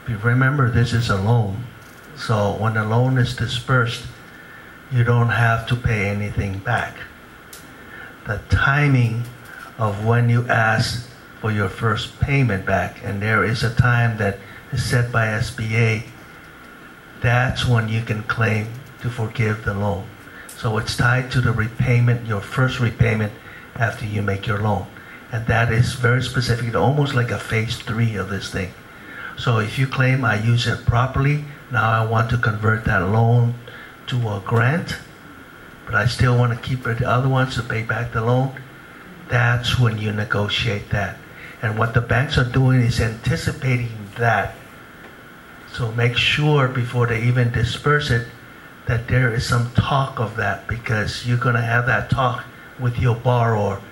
Remember, this is a loan. So when a loan is dispersed, you don't have to pay anything back. The timing of when you ask for your first payment back, and there is a time that is set by SBA, that's when you can claim to forgive the loan. So it's tied to the repayment, your first repayment after you make your loan. And that is very specific, almost like a phase 3 of this thing. So if you claim I use it properly, now I want to convert that loan to a grant, but I still want to keep the other ones to pay back the loan, that's when you negotiate that. And what the banks are doing is anticipating that. So make sure before they even disperse it that there is some talk of that, because you're going to have that talk with your borrower